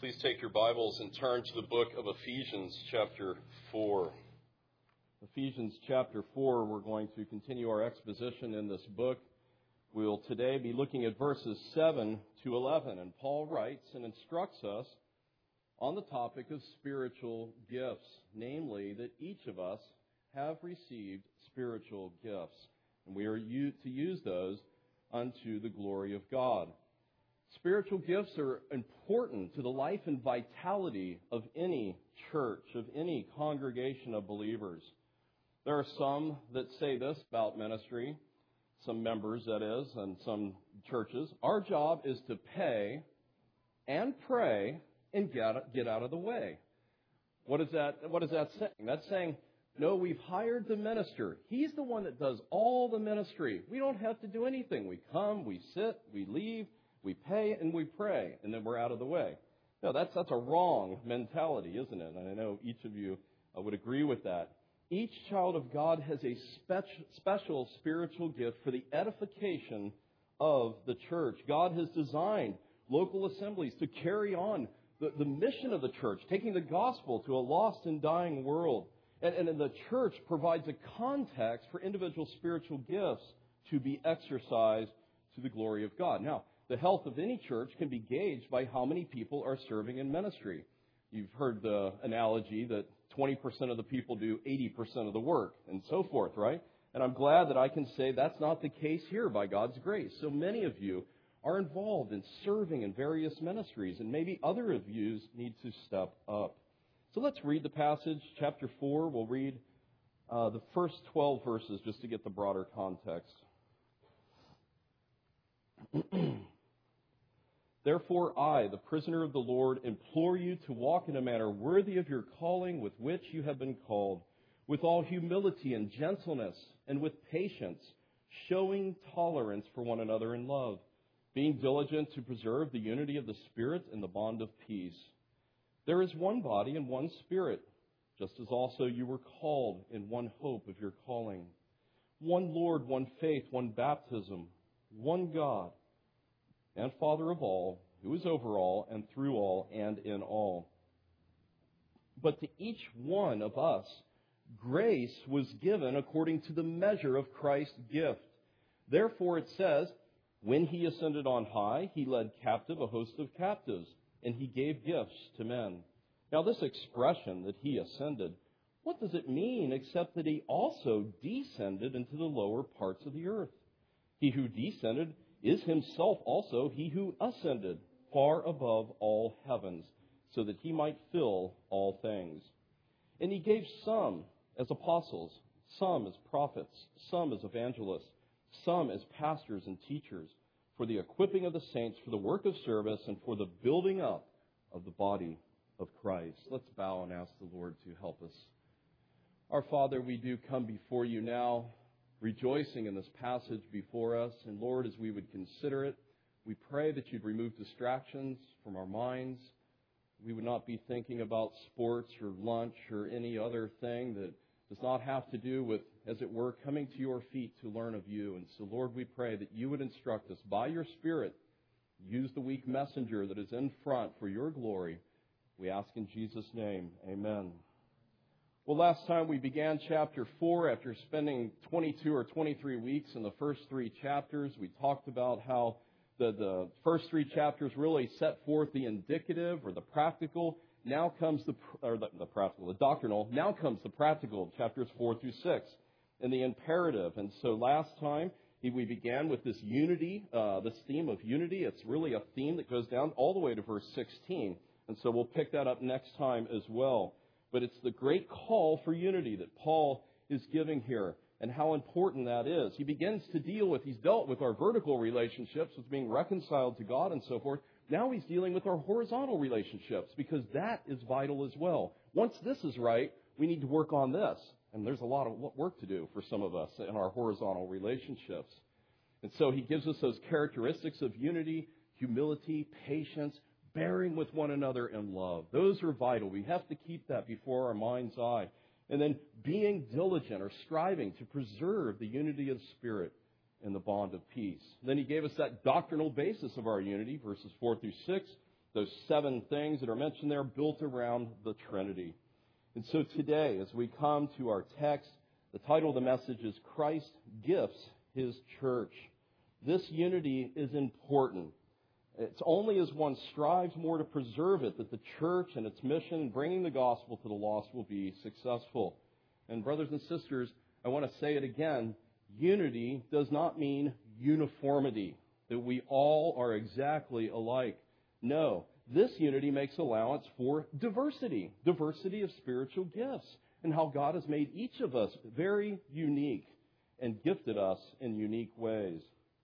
please take your Bibles and turn to the book of Ephesians chapter 4. Ephesians chapter 4, we're going to continue our exposition in this book. We'll today be looking at verses 7 to 11. And Paul writes and instructs us on the topic of spiritual gifts, namely that each of us have received spiritual gifts. And we are to use those unto the glory of God. Spiritual gifts are important to the life and vitality of any church, of any congregation of believers. There are some that say this about ministry, some members that is, and some churches. Our job is to pay and pray and get out of the way. What is that saying? That's saying, no, we've hired the minister. He's the one that does all the ministry. We don't have to do anything. We come, we sit, we leave, we pay, and we pray, and then we're out of the way. No, that's a wrong mentality, isn't it? And I know each of you would agree with that. Each child of God has a special spiritual gift for the edification of the church. God has designed local assemblies to carry on the mission of the church, taking the gospel to a lost and dying world. And the church provides a context for individual spiritual gifts to be exercised to the glory of God. Now, the health of any church can be gauged by how many people are serving in ministry. You've heard the analogy that 20% of the people do 80% of the work and so forth, right? And I'm glad that I can say that's not the case here by God's grace. So many of you are involved in serving in various ministries, and maybe other of you need to step up. So let's read the passage, chapter 4. We'll read the first 12 verses just to get the broader context. Therefore, I, the prisoner of the Lord, implore you to walk in a manner worthy of your calling with which you have been called, with all humility and gentleness, and with patience, showing tolerance for one another in love, being diligent to preserve the unity of the Spirit in the bond of peace. There is one body and one Spirit, just as also you were called in one hope of your calling. One Lord, one faith, one baptism, one God, and Father of all, who is over all, and through all, and in all. But to each one of us, grace was given according to the measure of Christ's gift. Therefore it says, when he ascended on high, he led captive a host of captives, and he gave gifts to men. Now this expression that he ascended, what does it mean except that he also descended into the lower parts of the earth? He who descended is himself also he who ascended far above all heavens, so that he might fill all things. And he gave some as apostles, some as prophets, some as evangelists, some as pastors and teachers, for the equipping of the saints, for the work of service, and for the building up of the body of Christ. Let's bow and ask the Lord to help us. Our Father, we do come before you now, rejoicing in this passage before us. And Lord, as we would consider it, we pray that you'd remove distractions from our minds. We would not be thinking about sports or lunch or any other thing that does not have to do with, as it were, coming to your feet to learn of you. And so, Lord, we pray that you would instruct us by your Spirit. Use the weak messenger that is in front for your glory. We ask in Jesus' name, amen. Well, last time we began chapter 4 after spending 22 or 23 weeks in the first 3 chapters. We talked about how the first 3 chapters really set forth the indicative or the practical. Now comes the doctrinal. Now comes the practical, chapters 4 through 6, and the imperative. And so last time we began with this unity, this theme of unity. It's really a theme that goes down all the way to verse 16. And so we'll pick that up next time as well. But it's the great call for unity that Paul is giving here and how important that is. He begins to he's dealt with our vertical relationships, with being reconciled to God and so forth. Now he's dealing with our horizontal relationships because that is vital as well. Once this is right, we need to work on this. And there's a lot of work to do for some of us in our horizontal relationships. And so he gives us those characteristics of unity, humility, patience, bearing with one another in love. Those are vital. We have to keep that before our mind's eye. And then being diligent or striving to preserve the unity of the Spirit in the bond of peace. Then he gave us that doctrinal basis of our unity, verses 4 through 6, those 7 things that are mentioned there, built around the Trinity. And so today, as we come to our text, the title of the message is Christ Gifts His Church. This unity is important. It's only as one strives more to preserve it that the church and its mission in bringing the gospel to the lost will be successful. And brothers and sisters, I want to say it again, unity does not mean uniformity, that we all are exactly alike. No, this unity makes allowance for diversity of spiritual gifts, and how God has made each of us very unique and gifted us in unique ways.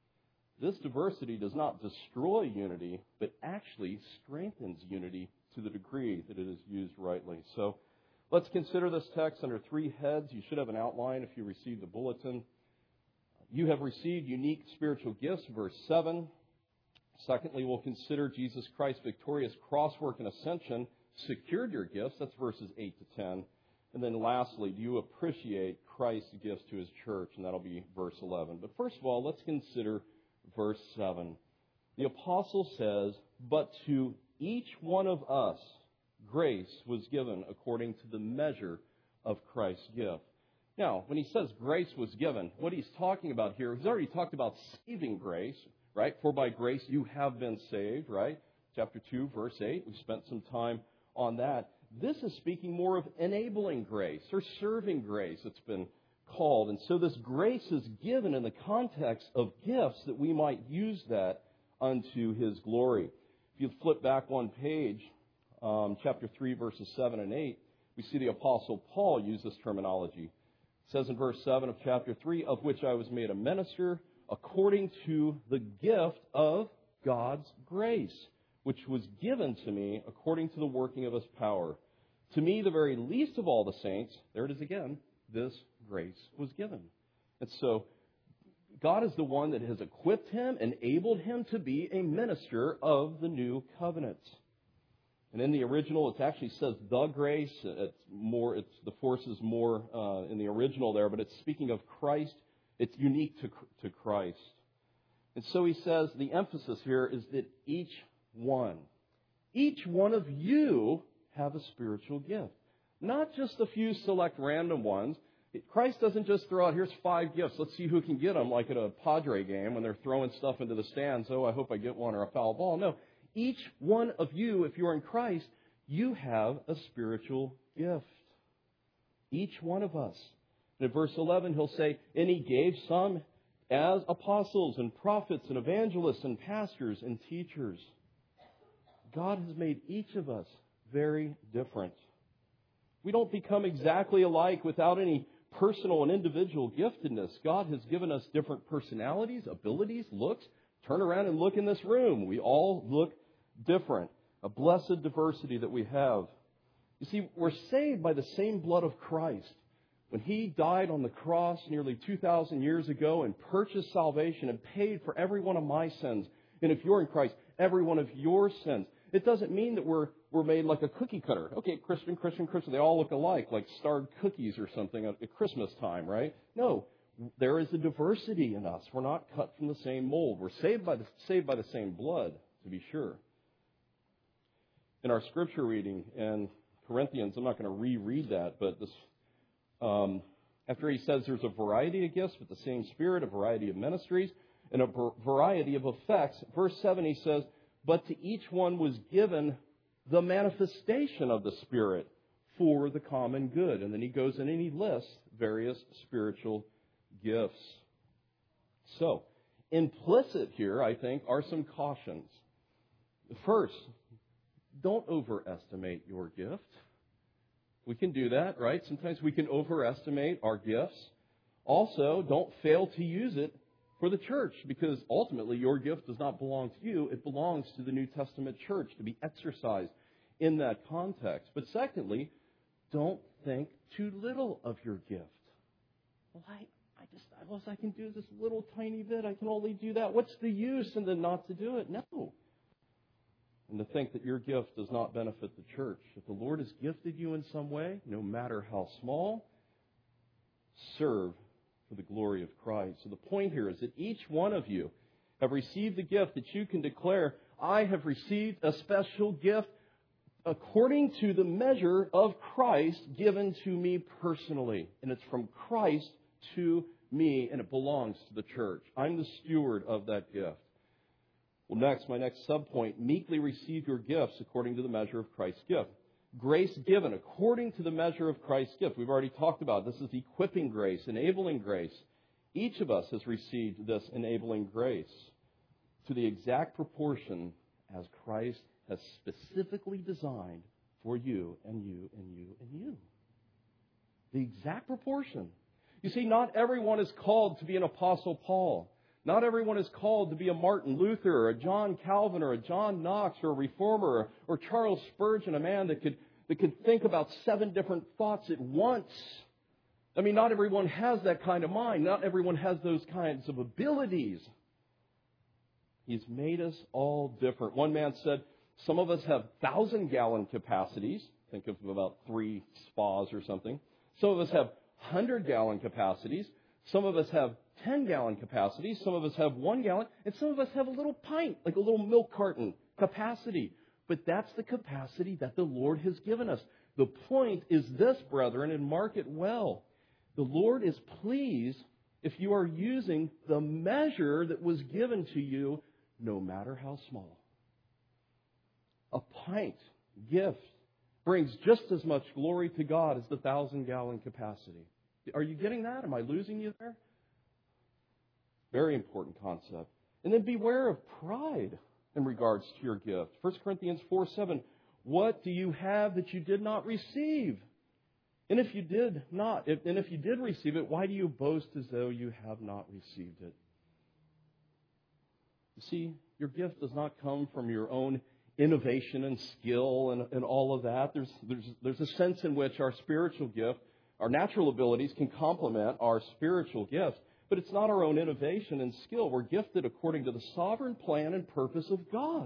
This diversity does not destroy unity, but actually strengthens unity to the degree that it is used rightly. So let's consider this text under 3 heads. You should have an outline if you received the bulletin. You have received unique spiritual gifts, verse 7. Secondly, we'll consider Jesus Christ's victorious cross work and ascension secured your gifts. That's verses 8 to 10. And then lastly, do you appreciate Christ's gifts to His church? And that'll be verse 11. But first of all, let's consider verse 7. The apostle says, "But to each one of us grace was given according to the measure of Christ's gift." Now, when he says grace was given, what he's talking about here, he's already talked about saving grace, right? For by grace you have been saved, right? Chapter 2, verse 8. We spent some time on that. This is speaking more of enabling grace or serving grace, it's been called. And so this grace is given in the context of gifts that we might use that unto His glory. If you flip back one page, chapter 3, verses 7 and 8, we see the Apostle Paul use this terminology. It says in verse 7 of chapter 3, "Of which I was made a minister according to the gift of God's grace, which was given to me according to the working of His power. To me, the very least of all the saints," there it is again, "this grace was given." And so God is the one that has equipped him, enabled him to be a minister of the new covenant. And in the original, it actually says the grace. The force is more in the original there, but it's speaking of Christ. It's unique to Christ. And so he says the emphasis here is that each one of you have a spiritual gift. Not just a few select random ones. Christ doesn't just throw out, here's 5 gifts, let's see who can get them, like at a Padre game when they're throwing stuff into the stands. Oh, I hope I get one, or a foul ball. No, each one of you, if you're in Christ, you have a spiritual gift. Each one of us. And in verse 11, he'll say, "And He gave some as apostles and prophets and evangelists and pastors and teachers." God has made each of us very different. We don't become exactly alike without any personal and individual giftedness. God has given us different personalities, abilities, looks. Turn around and look in this room. We all look different. A blessed diversity that we have. You see, we're saved by the same blood of Christ. When He died on the cross nearly 2,000 years ago and purchased salvation and paid for every one of my sins, and if you're in Christ, every one of your sins. It doesn't mean that we're made like a cookie cutter. Okay, Christian. They all look alike, like starred cookies or something at Christmas time, right? No, there is a diversity in us. We're not cut from the same mold. We're saved by the same blood, to be sure. In our scripture reading in Corinthians, I'm not going to reread that, but this, after he says there's a variety of gifts with the same Spirit, a variety of ministries, and a variety of effects, verse 7 he says, "But to each one was given the manifestation of the Spirit for the common good." And then he goes in and he lists various spiritual gifts. So, implicit here, I think, are some cautions. First, don't overestimate your gift. We can do that, right? Sometimes we can overestimate our gifts. Also, don't fail to use it for the church, because ultimately your gift does not belong to you. It belongs to the New Testament church to be exercised in that context. But secondly, don't think too little of your gift. Well, I can do this little tiny bit. I can only do that. What's the use? And then not to do it? No. And to think that your gift does not benefit the church. If the Lord has gifted you in some way, no matter how small, serve for the glory of Christ. So the point here is that each one of you have received the gift that you can declare, I have received a special gift according to the measure of Christ given to me personally. And it's from Christ to me, and it belongs to the church. I'm the steward of that gift. Well, my next subpoint, meekly receive your gifts according to the measure of Christ's gift. Grace given according to the measure of Christ's gift. We've already talked about this is equipping grace, enabling grace. Each of us has received this enabling grace to the exact proportion as Christ has specifically designed for you and you and you and you. The exact proportion. You see, not everyone is called to be an Apostle Paul. Not everyone is called to be a Martin Luther or a John Calvin or a John Knox or a Reformer or Charles Spurgeon, a man that could think about 7 different thoughts at once. I mean, not everyone has that kind of mind. Not everyone has those kinds of abilities. He's made us all different. One man said, some of us have 1,000-gallon capacities. Think of about 3 spas or something. Some of us have 100-gallon capacities. Some of us have 10-gallon capacities. Some of us have 1 gallon. And some of us have a little pint, like a little milk carton capacity. But that's the capacity that the Lord has given us. The point is this, brethren, and mark it well. The Lord is pleased if you are using the measure that was given to you, no matter how small. A pint gift brings just as much glory to God as the 1,000-gallon capacity. Are you getting that? Am I losing you there? Very important concept. And then beware of pride in regards to your gift. 1 Corinthians 4:7. What do you have that you did not receive? And if you did receive it, why do you boast as though you have not received it? You see, your gift does not come from your own innovation and skill and all of that. There's a sense in which our spiritual gift, our natural abilities can complement our spiritual gifts. But it's not our own innovation and skill. We're gifted according to the sovereign plan and purpose of God.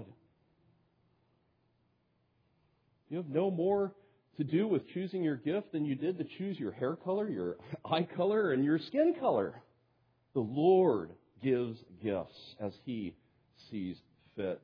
You have no more to do with choosing your gift than you did to choose your hair color, your eye color, and your skin color. The Lord gives gifts as He sees fit.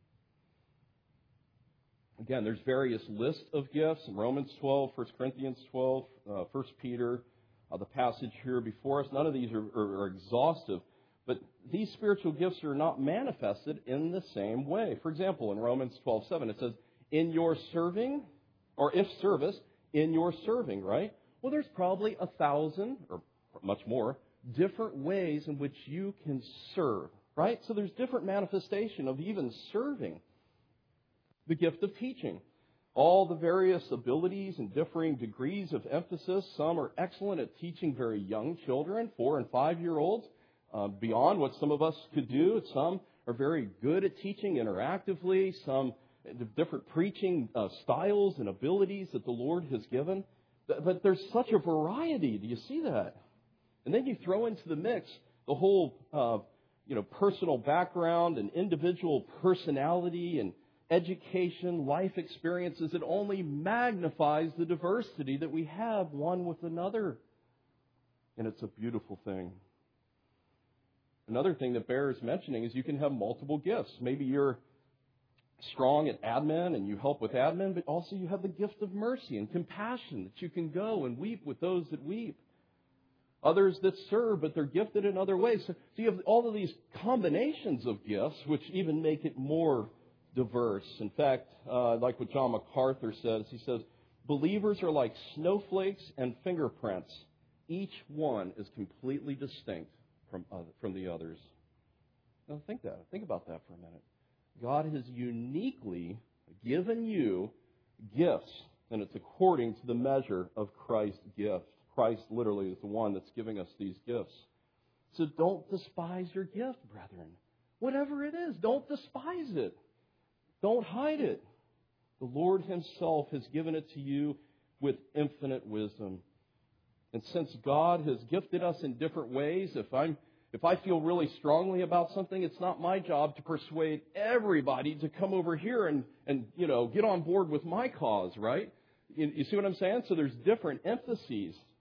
Again, there's various lists of gifts in Romans 12, 1 Corinthians 12, 1 Peter, the passage here before us. None of these are exhaustive, but these spiritual gifts are not manifested in the same way. For example, in Romans 12:7, it says, in your serving, or if service, in your serving, right? Well, there's probably 1,000, or much more, different ways in which you can serve, right? So there's different manifestation of even serving. The gift of teaching. All the various abilities and differing degrees of emphasis. Some are excellent at teaching very young children, 4- and 5-year-olds, beyond what some of us could do. Some are very good at teaching interactively. Some different preaching styles and abilities that the Lord has given. But there's such a variety. Do you see that? And then you throw into the mix the whole, personal background and individual personality and education, life experiences. It only magnifies the diversity that we have one with another. And it's a beautiful thing. Another thing that bears mentioning is you can have multiple gifts. Maybe you're strong at admin and you help with admin, but also you have the gift of mercy and compassion that you can go and weep with those that weep. Others that serve, but they're gifted in other ways. So you have all of these combinations of gifts, which even make it more diverse. In fact, like what John MacArthur says, he says, believers are like snowflakes and fingerprints. Each one is completely distinct from the others. Now think about that for a minute. God has uniquely given you gifts, and it's according to the measure of Christ's gift. Christ literally is the one that's giving us these gifts. So don't despise your gift, brethren. Whatever it is, don't despise it. Don't hide it. The Lord Himself has given it to you with infinite wisdom. And since God has gifted us in different ways, if I feel really strongly about something, it's not my job to persuade everybody to come over here and get on board with my cause, right? You see what I'm saying? So there's different emphases.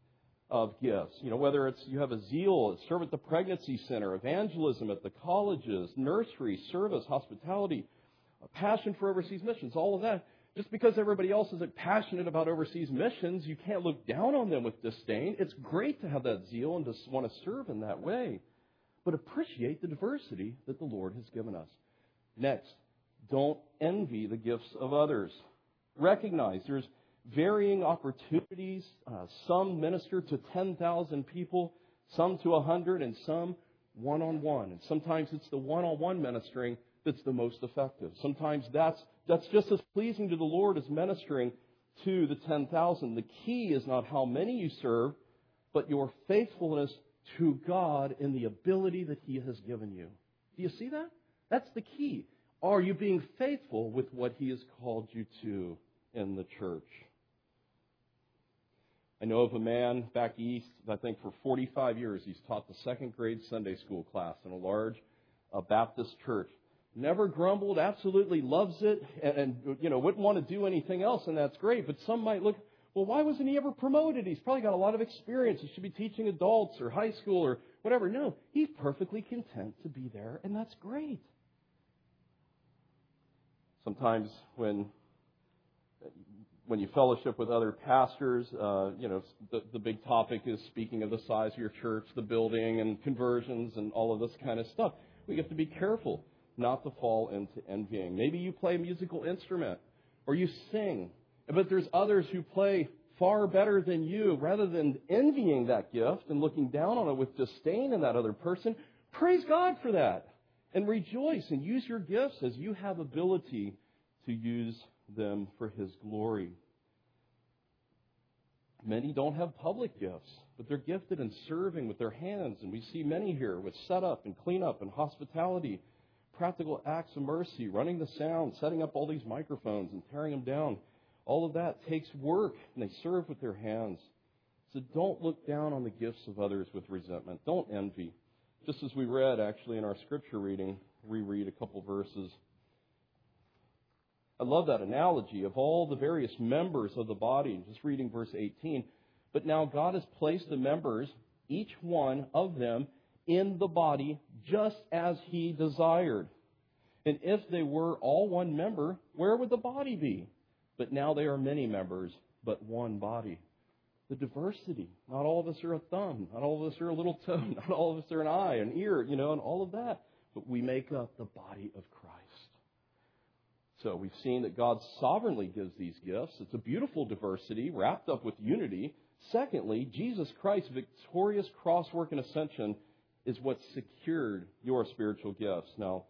of gifts. Whether it's you have a zeal, serve at the pregnancy center, evangelism at the colleges, nursery, service, hospitality, a passion for overseas missions, all of that. Just because everybody else isn't passionate about overseas missions, you can't look down on them with disdain. It's great to have that zeal and to want to serve in that way. But appreciate the diversity that the Lord has given us. Next, don't envy the gifts of others. Recognize there's varying opportunities. Some minister to 10,000 people, some to 100, and some one-on-one. And sometimes it's the one-on-one ministering that's the most effective. Sometimes that's just as pleasing to the Lord as ministering to the 10,000. The key is not how many you serve, but your faithfulness to God in the ability that He has given you. Do you see that? That's the key. Are you being faithful with what He has called you to in the church? I know of a man back east, I think for 45 years, he's taught the second grade Sunday school class in a large Baptist church. Never grumbled, absolutely loves it, and wouldn't want to do anything else, and that's great. But some might look, well, why wasn't he ever promoted? He's probably got a lot of experience. He should be teaching adults or high school or whatever. No, he's perfectly content to be there, and that's great. Sometimes when you fellowship with other pastors, the big topic is speaking of the size of your church, the building, and conversions, and all of this kind of stuff. We have to be careful not to fall into envying. Maybe you play a musical instrument or you sing, but there's others who play far better than you. Rather than envying that gift and looking down on it with disdain in that other person, praise God for that and rejoice and use your gifts as you have ability to use them for His glory. Many don't have public gifts, but they're gifted in serving with their hands, and we see many here with setup and cleanup and hospitality, practical acts of mercy, running the sound, setting up all these microphones and tearing them down. All of that takes work, and they serve with their hands. So don't look down on the gifts of others with resentment. Don't envy. Just as we read, actually, in our scripture reading, reread a couple verses. I love that analogy of all the various members of the body. Just reading verse 18. But now God has placed the members, each one of them, in the body just as He desired. And if they were all one member, where would the body be? But now they are many members, but one body. The diversity. Not all of us are a thumb. Not all of us are a little toe. Not all of us are an eye, an ear, and all of that. But we make up the body of Christ. So we've seen that God sovereignly gives these gifts. It's a beautiful diversity wrapped up with unity. Secondly, Jesus Christ's victorious cross work and ascension is what secured your spiritual gifts. Now,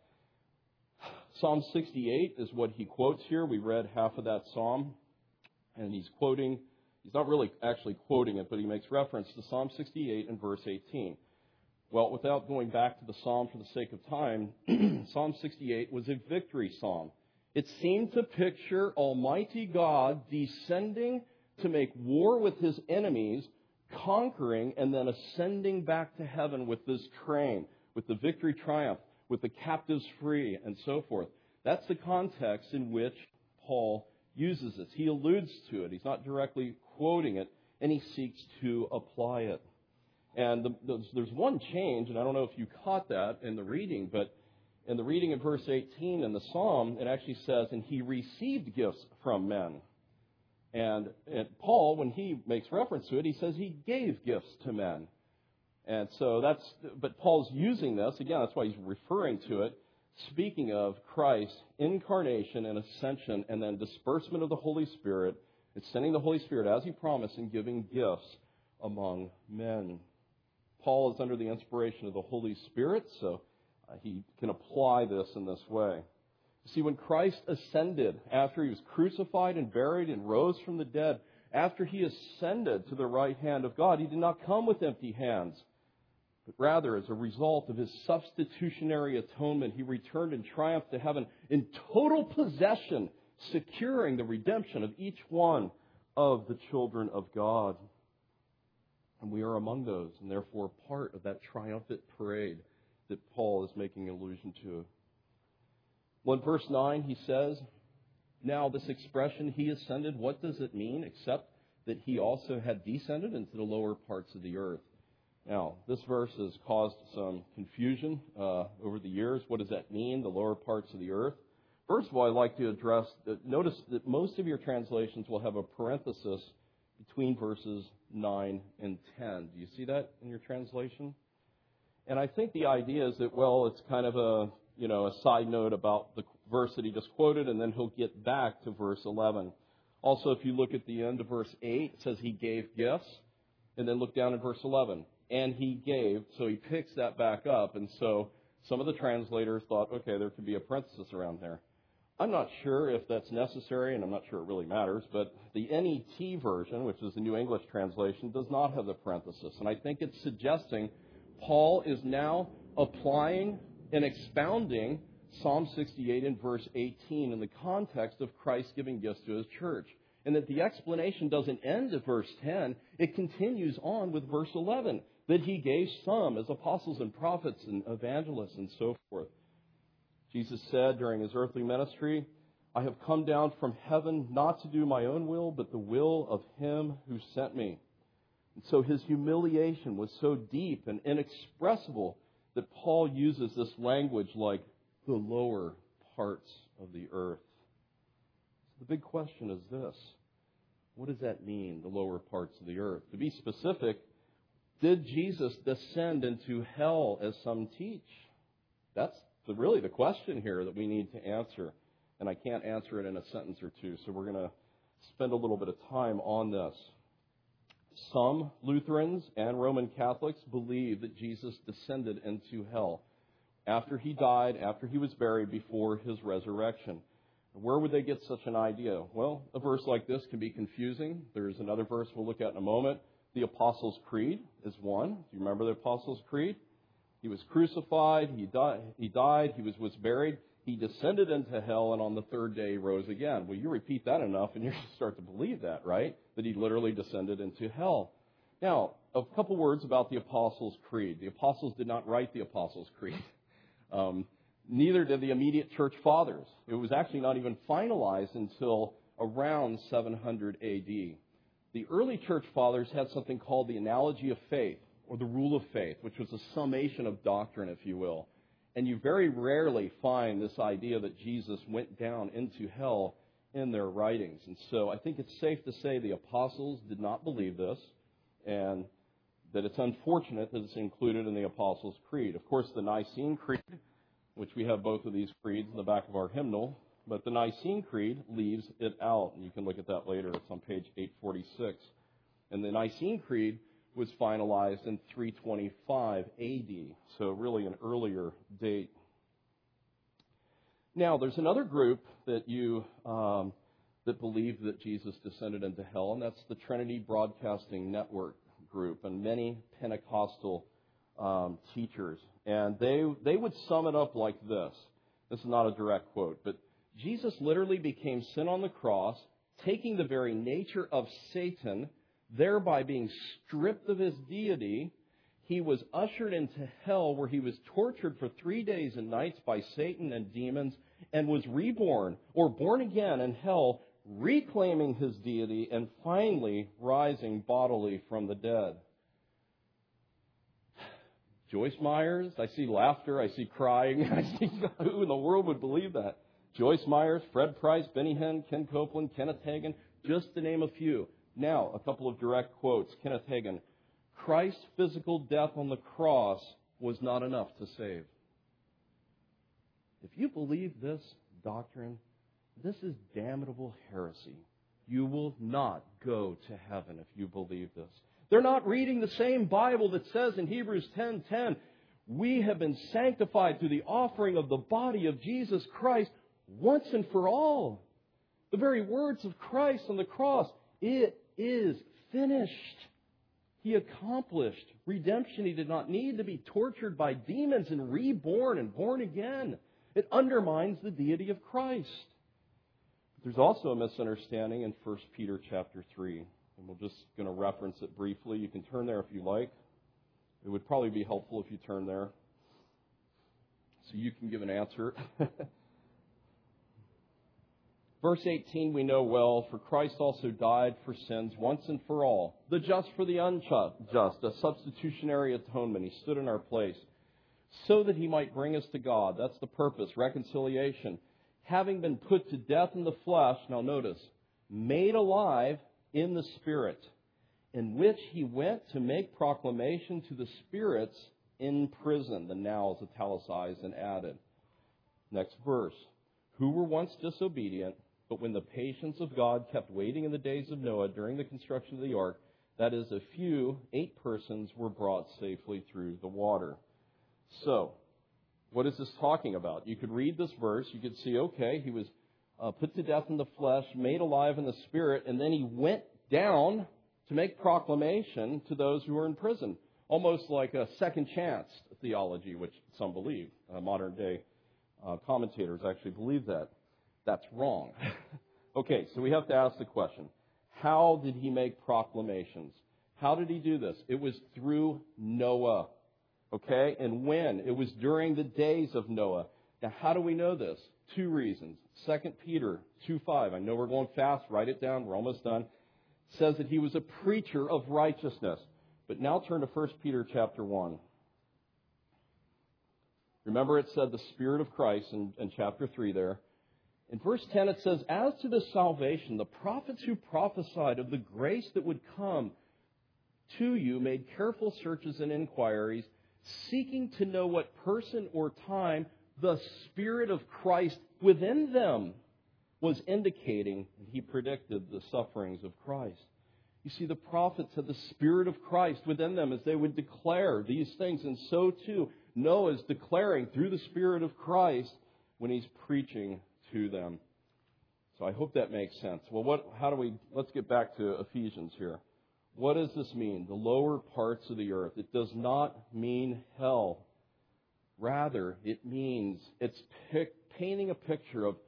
Psalm 68 is what he quotes here. We read half of that psalm, and he's not really actually quoting it, but he makes reference to Psalm 68 and verse 18. Well, without going back to the psalm for the sake of time, Psalm 68 was a victory psalm. It seemed to picture Almighty God descending to make war with His enemies, conquering, and then ascending back to heaven with this train, with the victory triumph, with the captives free, and so forth. That's the context in which Paul uses this. He alludes to it. He's not directly quoting it, and he seeks to apply it. And there's one change, and I don't know if you caught that in the reading, but in the reading in verse 18 in the psalm, it actually says, and he received gifts from men. And Paul, when he makes reference to it, he says he gave gifts to men. And so but Paul's using this, again, that's why he's referring to it, speaking of Christ's incarnation and ascension and then disbursement of the Holy Spirit, and sending the Holy Spirit as He promised and giving gifts among men. Paul is under the inspiration of the Holy Spirit, so he can apply this in this way. See, when Christ ascended, after He was crucified and buried and rose from the dead, after He ascended to the right hand of God, He did not come with empty hands, but rather, as a result of His substitutionary atonement, He returned in triumph to heaven in total possession, securing the redemption of each one of the children of God. And we are among those, and therefore part of that triumphant parade that Paul is making allusion to. Well, in verse 9, he says, now this expression, He ascended, what does it mean? Except that he also had descended into the lower parts of the earth. Now, this verse has caused some confusion over the years. What does that mean, the lower parts of the earth? First of all, I'd like to address that. Notice that most of your translations will have a parenthesis between verses 9 and 10. Do you see that in your translation? And I think the idea is that, well, it's kind of a side note about the verse that he just quoted, and then he'll get back to verse 11. Also, if you look at the end of verse 8, it says he gave gifts. And then look down at verse 11. And he gave, so he picks that back up. And so some of the translators thought, okay, there could be a parenthesis around there. I'm not sure if that's necessary, and I'm not sure it really matters, but the NET version, which is the New English translation, does not have the parenthesis. And I think it's suggesting Paul is now applying and expounding Psalm 68 in verse 18 in the context of Christ giving gifts to his church. And that the explanation doesn't end at verse 10. It continues on with verse 11, that he gave some as apostles and prophets and evangelists and so forth. Jesus said during his earthly ministry, I have come down from heaven not to do my own will, but the will of him who sent me. And so his humiliation was so deep and inexpressible that Paul uses this language like the lower parts of the earth. The big question is this. What does that mean, the lower parts of the earth? To be specific, did Jesus descend into hell as some teach? That's really the question here that we need to answer. And I can't answer it in a sentence or two, so we're going to spend a little bit of time on this. Some Lutherans and Roman Catholics believe that Jesus descended into hell after he died, after he was buried, before his resurrection. Where would they get such an idea? Well, a verse like this can be confusing. There's another verse we'll look at in a moment. The Apostles' Creed is one. Do you remember the Apostles' Creed? He was crucified, he died, he was buried, he descended into hell, and on the third day he rose again. Well, you repeat that enough and you start to believe that, right? That he literally descended into hell. Now, a couple words about the Apostles' Creed. The Apostles did not write the Apostles' Creed. Neither did the immediate church fathers. It was actually not even finalized until around 700 A.D. The early church fathers had something called the Analogy of Faith, or the Rule of Faith, which was a summation of doctrine, if you will. And you very rarely find this idea that Jesus went down into hell in their writings. And so I think it's safe to say the apostles did not believe this, and that it's unfortunate that it's included in the Apostles' Creed. Of course, the Nicene Creed, which we have both of these creeds in the back of our hymnal, but the Nicene Creed leaves it out. And you can look at that later. It's on page 846. And the Nicene Creed was finalized in 325 A.D., so really an earlier date. Now, there's another group that that believe that Jesus descended into hell, and that's the Trinity Broadcasting Network group and many Pentecostal teachers. And they would sum it up like this. This is not a direct quote, but Jesus literally became sin on the cross, taking the very nature of Satan, thereby being stripped of his deity. He was ushered into hell, where he was tortured for 3 days and nights by Satan and demons, and was reborn or born again in hell, reclaiming his deity and finally rising bodily from the dead. Joyce Myers, I see laughter, I see crying. I see who in the world would believe that? Joyce Myers, Fred Price, Benny Hinn, Ken Copeland, Kenneth Hagin, just to name a few. Now, a couple of direct quotes. Kenneth Hagin, Christ's physical death on the cross was not enough to save. If you believe this doctrine, this is damnable heresy. You will not go to heaven if you believe this. They're not reading the same Bible that says in Hebrews 10:10, we have been sanctified through the offering of the body of Jesus Christ once and for all. The very words of Christ on the cross, it is finished. He accomplished redemption. He did not need to be tortured by demons and reborn and born again. It undermines the deity of Christ. But there's also a misunderstanding in 1 Peter chapter 3. And we're just going to reference it briefly. You can turn there if you like. It would probably be helpful if you turn there, so you can give an answer. Verse 18 we know well, for Christ also died for sins once and for all, the just for the unjust, a substitutionary atonement. He stood in our place so that he might bring us to God. That's the purpose, reconciliation. Having been put to death in the flesh, now notice, made alive in the Spirit, in which he went to make proclamation to the spirits in prison. The now is italicized and added. Next verse. Who were once disobedient, but when the patience of God kept waiting in the days of Noah during the construction of the ark, that is, 8 persons were brought safely through the water. So, what is this talking about? You could read this verse, you could see, okay, he was put to death in the flesh, made alive in the Spirit, and then he went down to make proclamation to those who were in prison. Almost like a second chance theology, which some believe. Modern day commentators actually believe that. That's wrong. Okay, so we have to ask the question, how did he make proclamations? How did he do this? It was through Noah. Okay, and when? It was during the days of Noah. Now, how do we know this? 2 reasons. 2 Peter 2:5. I know we're going fast. Write it down. We're almost done. Says that he was a preacher of righteousness. But now turn to 1 Peter chapter 1. Remember it said the Spirit of Christ in chapter 3 there. In verse 10 it says, as to the salvation, the prophets who prophesied of the grace that would come to you made careful searches and inquiries, seeking to know what person or time the Spirit of Christ within them was indicating. And he predicted the sufferings of Christ. You see, the prophets had the Spirit of Christ within them as they would declare these things. And so too, Noah is declaring through the Spirit of Christ when he's preaching to them. So I hope that makes sense. Well, let's get back to Ephesians here. What does this mean? The lower parts of the earth. It does not mean hell. Rather, it means it's painting a picture of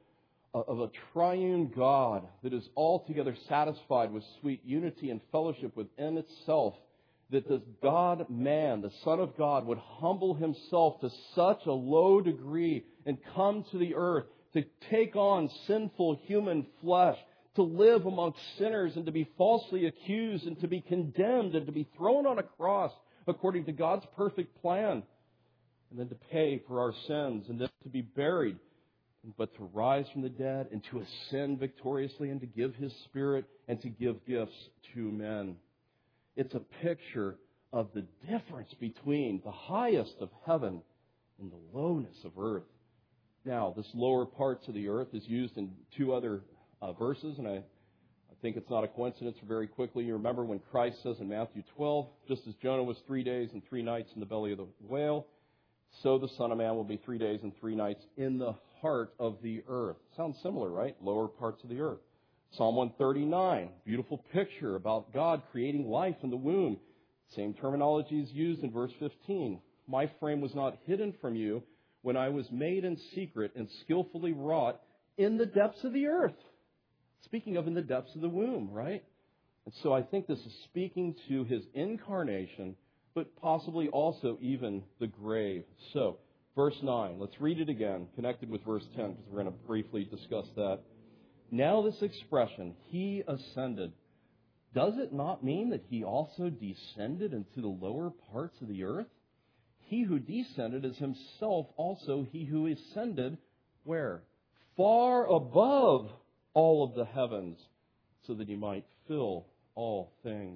a triune God that is altogether satisfied with sweet unity and fellowship within itself, that this God-man, the Son of God, would humble himself to such a low degree and come to the earth to take on sinful human flesh, to live amongst sinners and to be falsely accused and to be condemned and to be thrown on a cross according to God's perfect plan, and then to pay for our sins and then to be buried, but to rise from the dead and to ascend victoriously and to give His Spirit and to give gifts to men. It's a picture of the difference between the highest of heaven and the lowness of earth. Now, this lower parts of the earth is used in 2 other verses, and I think it's not a coincidence. Very quickly, you remember when Christ says in Matthew 12, just as Jonah was 3 days and 3 nights in the belly of the whale, so the Son of Man will be 3 days and 3 nights in the heart of the earth. Sounds similar, right? Lower parts of the earth. Psalm 139, beautiful picture about God creating life in the womb. Same terminology is used in verse 15. My frame was not hidden from you when I was made in secret and skillfully wrought in the depths of the earth. Speaking of in the depths of the womb, right? And so I think this is speaking to His incarnation, but possibly also even the grave. So, verse 9, let's read it again, connected with verse 10, because we're going to briefly discuss that. Now this expression, He ascended, does it not mean that He also descended into the lower parts of the earth? He who descended is Himself also He who ascended, where? Far above all of the heavens, so that He might fill all things.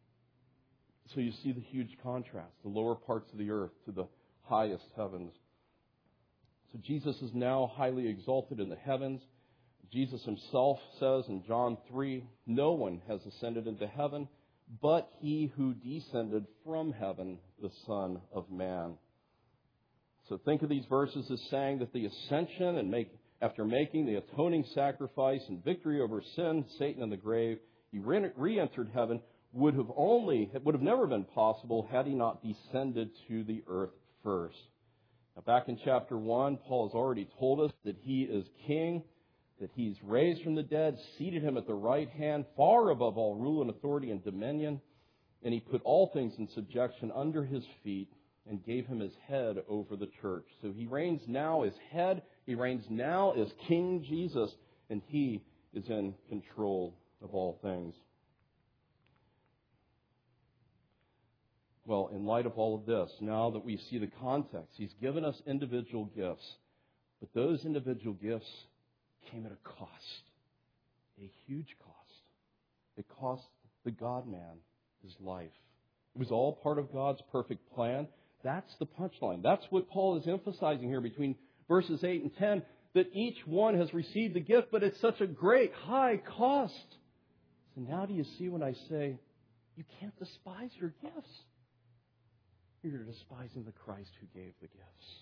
So you see the huge contrast, the lower parts of the earth to the highest heavens. So Jesus is now highly exalted in the heavens. Jesus Himself says in John 3, no one has ascended into heaven but He who descended from heaven, the Son of Man. So think of these verses as saying that the ascension and after making the atoning sacrifice and victory over sin, Satan, and the grave, He re-entered heaven would have never been possible had He not descended to the earth first. Now, back in chapter 1, Paul has already told us that He is King, that He's raised from the dead, seated Him at the right hand, far above all rule and authority and dominion, and He put all things in subjection under His feet and gave Him His head over the church. So He reigns now as head. He reigns now as King Jesus. and He is in control of all things. Well, in light of all of this, now that we see the context, He's given us individual gifts, but those individual gifts came at a cost, a huge cost. It cost the God-man his life. It was all part of God's perfect plan. That's the punchline. That's what Paul is emphasizing here between verses 8 and 10, that each one has received the gift, but it's such a great, high cost. So now do you see when I say, you can't despise your gifts? You're despising the Christ who gave the gifts.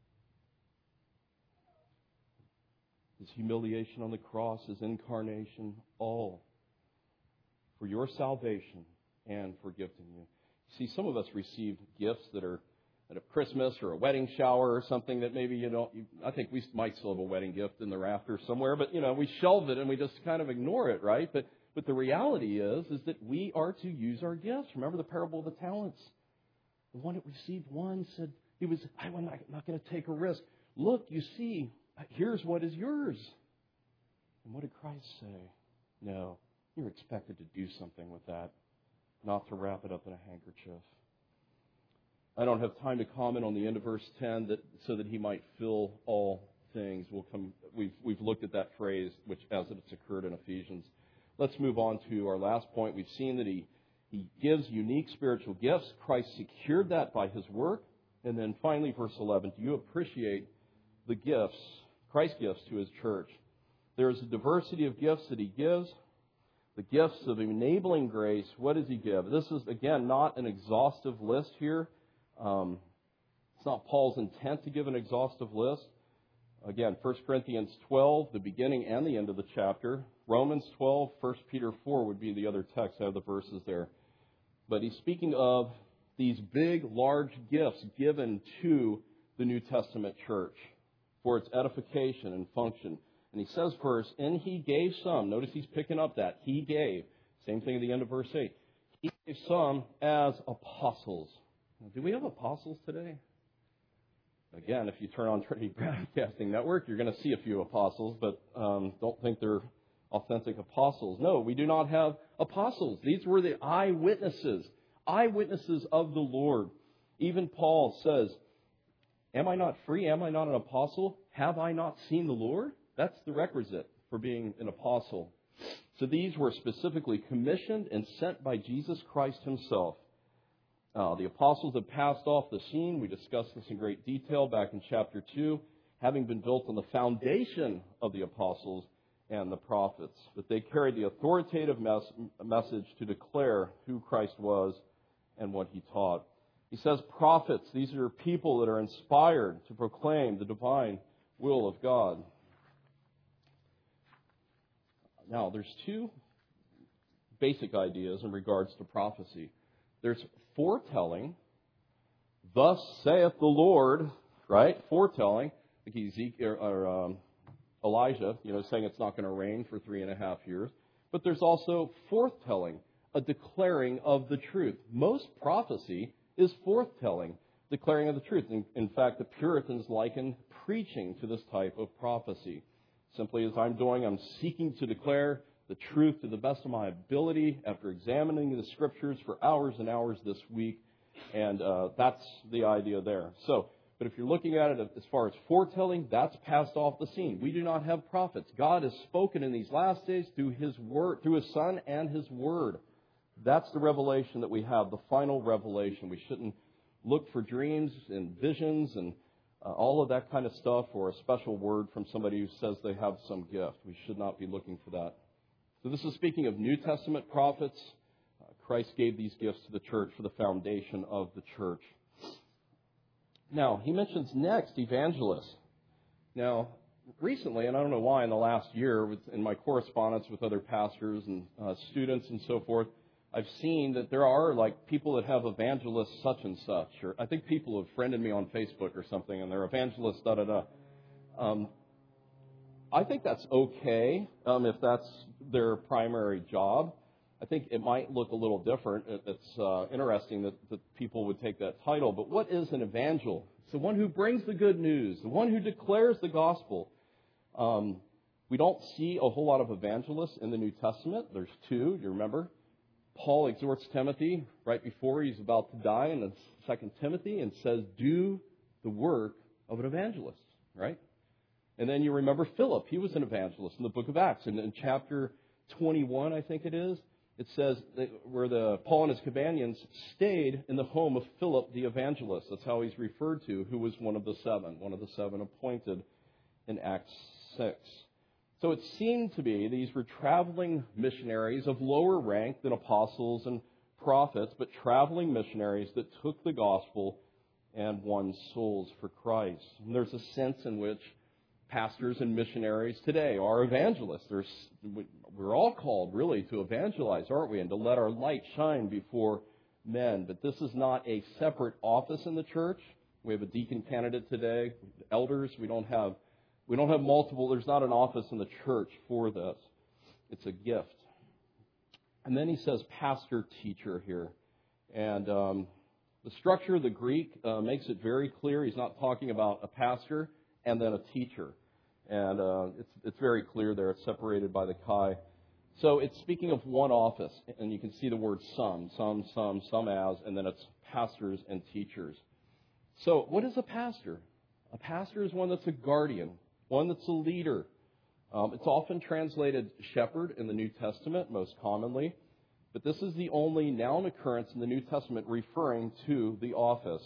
His humiliation on the cross, His incarnation, all for your salvation and for gifting you. See, some of us received gifts that are at a Christmas or a wedding shower or something that maybe you don't. I think we might still have a wedding gift in the rafters somewhere, but we shelve it and we just kind of ignore it, right? But the reality is that we are to use our gifts. Remember the parable of the talents. The one that received one said, I'm not going to take a risk. Look, you see, here's what is yours. And what did Christ say? No, you're expected to do something with that, not to wrap it up in a handkerchief. I don't have time to comment on the end of verse 10 so that He might fill all things. We've looked at that phrase, which as it's occurred in Ephesians. Let's move on to our last point. We've seen that He gives unique spiritual gifts. Christ secured that by His work. And then finally, verse 11, do you appreciate the gifts, Christ's gifts to His church? There is a diversity of gifts that He gives. The gifts of enabling grace, what does He give? This is, again, not an exhaustive list here. It's not Paul's intent to give an exhaustive list. Again, 1 Corinthians 12, the beginning and the end of the chapter. Romans 12, 1 Peter 4 would be the other text. I have the verses there. But he's speaking of these big, large gifts given to the New Testament church for its edification and function. And he says first, and He gave some. Notice he's picking up that. He gave. Same thing at the end of verse 8. He gave some as apostles. Now, do we have apostles today? Again, if you turn on Trinity Broadcasting Network, you're going to see a few apostles, but don't think they're authentic apostles. No, we do not have apostles. These were the eyewitnesses of the Lord. Even Paul says, am I not free? Am I not an apostle? Have I not seen the Lord? That's the requisite for being an apostle. So these were specifically commissioned and sent by Jesus Christ Himself. The apostles have passed off the scene. We discussed this in great detail back in chapter 2, having been built on the foundation of the apostles and the prophets. But they carried the authoritative message to declare who Christ was and what He taught. He says prophets, these are people that are inspired to proclaim the divine will of God. Now, there's two basic ideas in regards to prophecy. There's foretelling, thus saith the Lord, right? Foretelling, like Ezekiel or Elijah, saying it's not going to rain for 3.5 years. But there's also forthtelling, a declaring of the truth. Most prophecy is forthtelling, declaring of the truth. In fact, the Puritans liken preaching to this type of prophecy. Simply as I'm doing, I'm seeking to declare the truth to the best of my ability after examining the Scriptures for hours and hours this week. And that's the idea there. But if you're looking at it as far as foretelling, that's passed off the scene. We do not have prophets. God has spoken in these last days through His Word, through His Son and His Word. That's the revelation that we have, the final revelation. We shouldn't look for dreams and visions and all of that kind of stuff or a special word from somebody who says they have some gift. We should not be looking for that. So this is speaking of New Testament prophets. Christ gave these gifts to the church for the foundation of the church. Now, he mentions next evangelists. Now, recently, and I don't know why in the last year, in my correspondence with other pastors and students and so forth, I've seen that there are people that have evangelists such and such. Or I think people have friended me on Facebook or something, and they're evangelists da-da-da. I think that's okay if that's their primary job. I think it might look a little different. It's interesting that people would take that title. But what is an evangel? It's the one who brings the good news, the one who declares the gospel. We don't see a whole lot of evangelists in the New Testament. There's two, you remember? Paul exhorts Timothy right before he's about to die in 2 Timothy and says, do the work of an evangelist, right? And then you remember Philip. He was an evangelist in the book of Acts. And in chapter 21, I think it is, it says that where Paul and his companions stayed in the home of Philip the evangelist. That's how he's referred to, who was one of the seven appointed in Acts 6. So it seemed to be these were traveling missionaries of lower rank than apostles and prophets, but traveling missionaries that took the gospel and won souls for Christ. And there's a sense in which pastors and missionaries today are evangelists. We're all called, really, to evangelize, aren't we? And to let our light shine before men. But this is not a separate office in the church. We have a deacon candidate today. Elders, we don't have multiple. There's not an office in the church for this. It's a gift. And then he says pastor, teacher here. And the structure of the Greek makes it very clear. He's not talking about a pastor and then a teacher. And it's very clear there. It's separated by the chi. So it's speaking of one office. And you can see the word some as, and then it's pastors and teachers. So what is a pastor? A pastor is one that's a guardian, one that's a leader. It's often translated shepherd in the New Testament, most commonly. But this is the only noun occurrence in the New Testament referring to the office.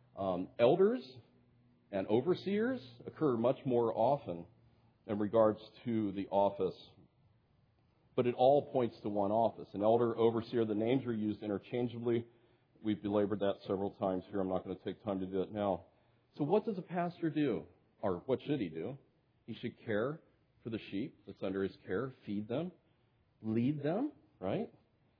Elders and overseers occur much more often in regards to the office. But it all points to one office. An elder, overseer, the names are used interchangeably. We've belabored that several times here. I'm not going to take time to do it now. So what does a pastor do? Or what should he do? He should care for the sheep that's under his care, feed them, lead them, right?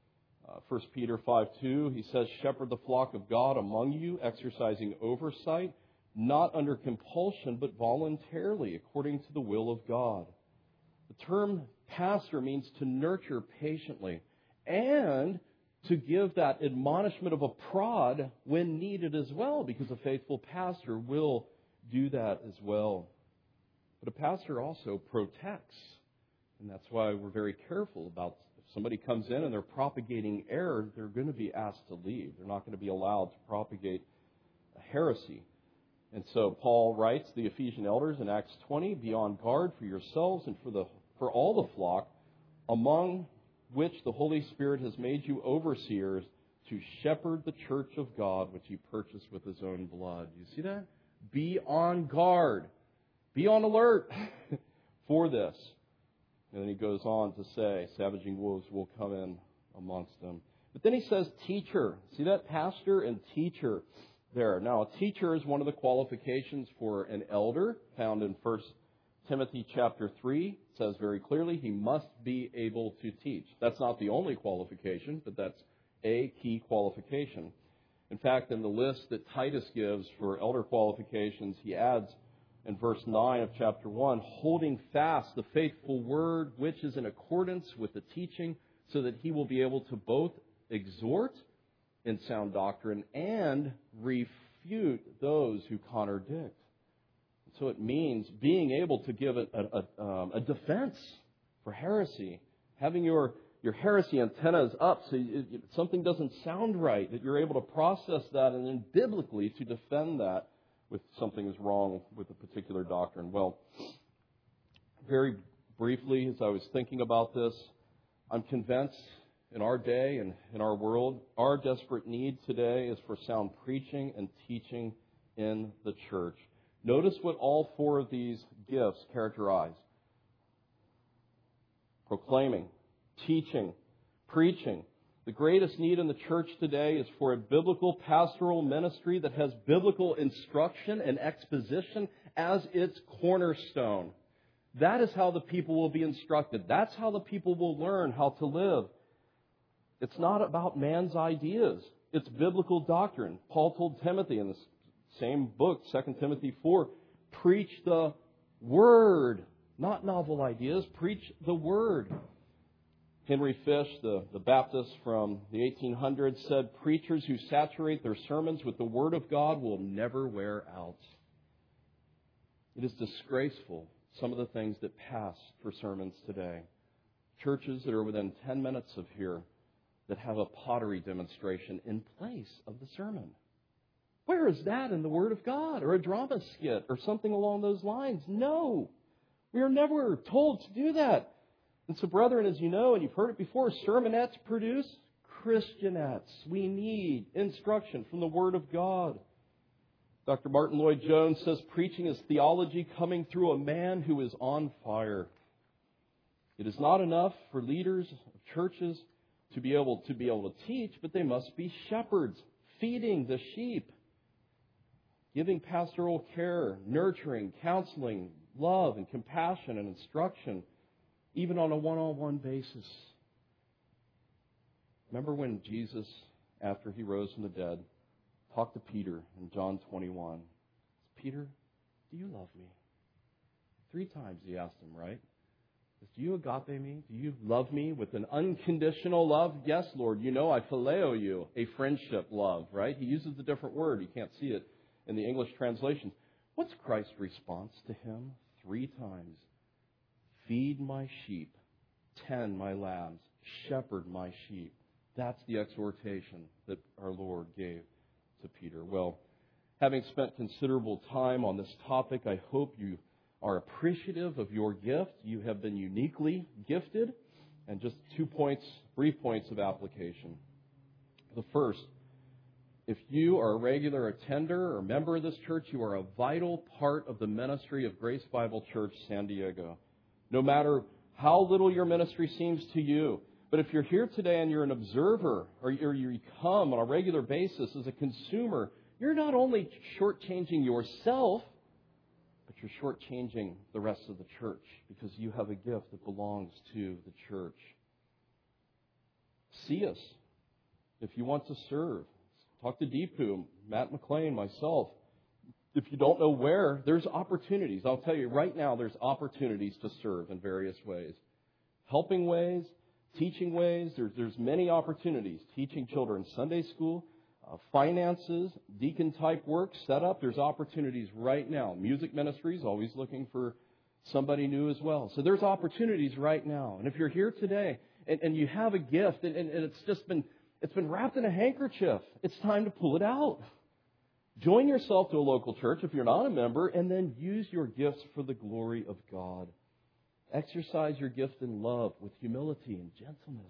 1 Peter 5:2, he says, shepherd the flock of God among you, exercising oversight, not under compulsion, but voluntarily, according to the will of God. The term pastor means to nurture patiently and to give that admonishment of a prod when needed as well, because a faithful pastor will do that as well. But a pastor also protects, and that's why we're very careful about if somebody comes in and they're propagating error, they're going to be asked to leave. They're not going to be allowed to propagate a heresy. And so Paul writes the Ephesian elders in Acts 20, be on guard for yourselves and for all the flock, among which the Holy Spirit has made you overseers to shepherd the church of God, which he purchased with his own blood. You see that? Be on guard. Be on alert for this. And then he goes on to say, savaging wolves will come in amongst them. But then he says teacher. See that? Pastor and teacher there. Now, a teacher is one of the qualifications for an elder found in 1 Timothy chapter 3. It says very clearly he must be able to teach. That's not the only qualification, but that's a key qualification. In fact, in the list that Titus gives for elder qualifications, he adds in verse 9 of chapter 1, holding fast the faithful word which is in accordance with the teaching, so that he will be able to both exhort in sound doctrine and refute those who contradict. So it means being able to give a defense for heresy, having your heresy antennas up so something doesn't sound right, that you're able to process that and then biblically to defend that if something is wrong with a particular doctrine. Well, very briefly, as I was thinking about this, I'm convinced in our day and in our world, our desperate need today is for sound preaching and teaching in the church. Notice what all four of these gifts characterize. Proclaiming, teaching, preaching. The greatest need in the church today is for a biblical pastoral ministry that has biblical instruction and exposition as its cornerstone. That is how the people will be instructed. That's how the people will learn how to live. It's not about man's ideas. It's biblical doctrine. Paul told Timothy in the same book, 2 Timothy 4, preach the Word, not novel ideas. Preach the Word. Henry Fish, the Baptist from the 1800s, said, preachers who saturate their sermons with the Word of God will never wear out. It is disgraceful, some of the things that pass for sermons today. Churches that are within 10 minutes of here that have a pottery demonstration in place of the sermon. Where is that in the Word of God? Or a drama skit or something along those lines? No. We are never told to do that. And so, brethren, as you know, and you've heard it before, sermonettes produce Christianettes. We need instruction from the Word of God. Dr. Martin Lloyd-Jones says preaching is theology coming through a man who is on fire. It is not enough for leaders of churches to be able to teach, but they must be shepherds, feeding the sheep, giving pastoral care, nurturing, counseling, love and compassion and instruction, even on a one-on-one basis. Remember when Jesus, after he rose from the dead, talked to Peter in John 21. Peter, do you love me? 3 times he asked him, right? Do you agape me? Do you love me with an unconditional love? Yes, Lord. You know I phileo you, a friendship love, right? He uses a different word. You can't see it in the English translation. What's Christ's response to him? 3 times. Feed my sheep, tend my lambs, shepherd my sheep. That's the exhortation that our Lord gave to Peter. Well, having spent considerable time on this topic, I hope you are appreciative of your gift. You have been uniquely gifted. And just 2 points, brief points of application. The first, if you are a regular attender or member of this church, you are a vital part of the ministry of Grace Bible Church San Diego. No matter how little your ministry seems to you, but if you're here today and you're an observer or you come on a regular basis as a consumer, you're not only shortchanging yourself, but you're shortchanging the rest of the church because you have a gift that belongs to the church. See us if you want to serve. Talk to Deepu, Matt McLean, myself. If you don't know where, there's opportunities. I'll tell you right now, there's opportunities to serve in various ways. Helping ways, teaching ways. There's many opportunities. Teaching children Sunday school, finances, deacon-type work, setup. There's opportunities right now. Music ministries, always looking for somebody new as well. So there's opportunities right now. And if you're here today and you have a gift and it's been wrapped in a handkerchief, it's time to pull it out. Join yourself to a local church if you're not a member, and then use your gifts for the glory of God. Exercise your gift in love with humility and gentleness.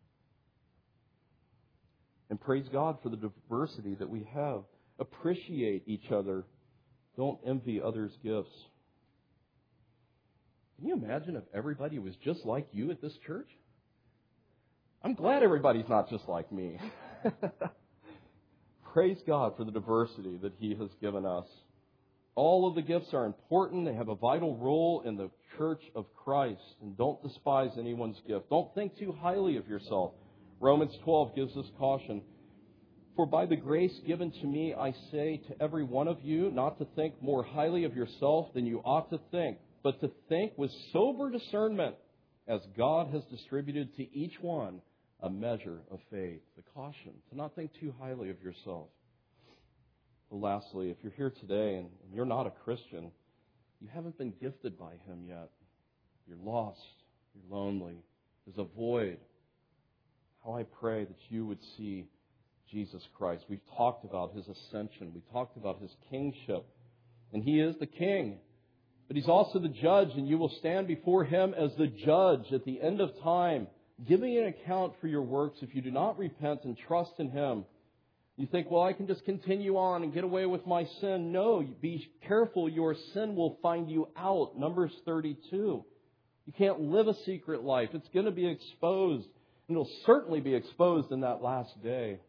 And praise God for the diversity that we have. Appreciate each other. Don't envy others' gifts. Can you imagine if everybody was just like you at this church? I'm glad everybody's not just like me. Praise God for the diversity that He has given us. All of the gifts are important. They have a vital role in the church of Christ. And don't despise anyone's gift. Don't think too highly of yourself. Romans 12 gives us caution. For by the grace given to me, I say to every one of you, not to think more highly of yourself than you ought to think, but to think with sober discernment, as God has distributed to each one a measure of faith. The caution to not think too highly of yourself. Well, lastly, if you're here today and you're not a Christian, you haven't been gifted by Him yet. You're lost. You're lonely. There's a void. How I pray that you would see Jesus Christ. We've talked about His ascension. We talked about His kingship. And He is the King. But He's also the judge, and you will stand before Him as the judge at the end of time, giving an account for your works if you do not repent and trust in Him. You think, well, I can just continue on and get away with my sin. No, be careful. Your sin will find you out. Numbers 32. You can't live a secret life. It's going to be exposed. And it'll certainly be exposed in that last day.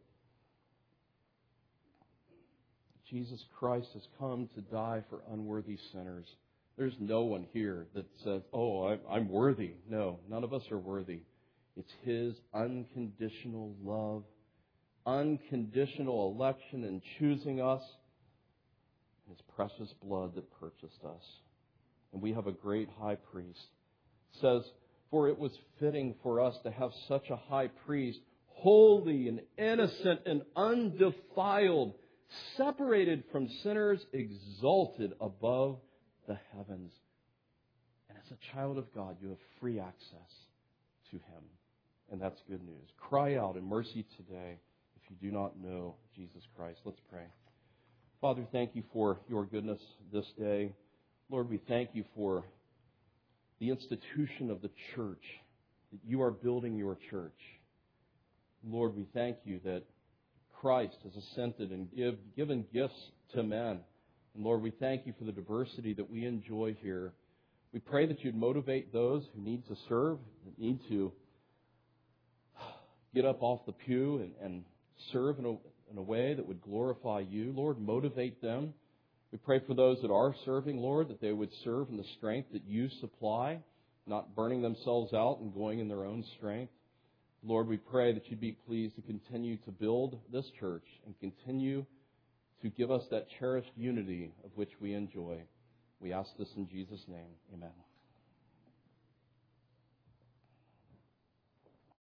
Jesus Christ has come to die for unworthy sinners. There's no one here that says, oh, I'm worthy. No, none of us are worthy. It's His unconditional love, unconditional election in choosing us, and His precious blood that purchased us. And we have a great high priest. It says, for it was fitting for us to have such a high priest, holy and innocent and undefiled, separated from sinners, exalted above the heavens. as a child of God, you have free access to Him. And that's good news. Cry out in mercy today if you do not know Jesus Christ. Let's pray. Father, thank you for your goodness this day. Lord, we thank you for the institution of the church, that you are building your church. Lord, we thank you that Christ has ascended and given gifts to men. And Lord, we thank you for the diversity that we enjoy here. We pray that you'd motivate those who need to serve, that need to get up off the pew and serve in a way that would glorify you. Lord, motivate them. We pray for those that are serving, Lord, that they would serve in the strength that you supply, not burning themselves out and going in their own strength. Lord, we pray that you'd be pleased to continue to build this church and continue to give us that cherished unity of which we enjoy. We ask this in Jesus' name. Amen.